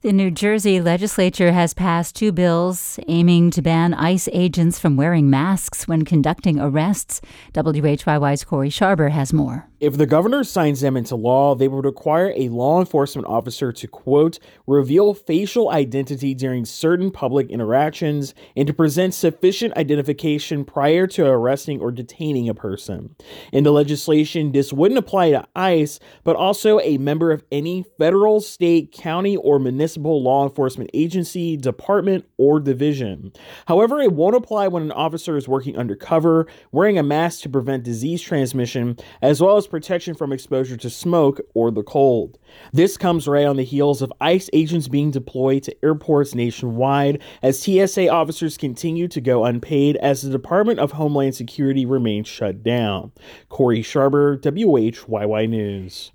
The New Jersey legislature has passed two bills aiming to ban ICE agents from wearing masks when conducting arrests. WHYY's Corey Sharber has more. If the governor signs them into law, they would require a law enforcement officer to, quote, reveal facial identity during certain public interactions and to present sufficient identification prior to arresting or detaining a person. In the legislation, this wouldn't apply to ICE, but also a member of any federal, state, county, or municipal law enforcement agency, department, or division. However, it won't apply when an officer is working undercover, wearing a mask to prevent disease transmission, as well as protection from exposure to smoke or the cold. This comes right on the heels of ICE agents being deployed to airports nationwide as TSA officers continue to go unpaid as the Department of Homeland Security remains shut down. Corey Sharber, WHYY News.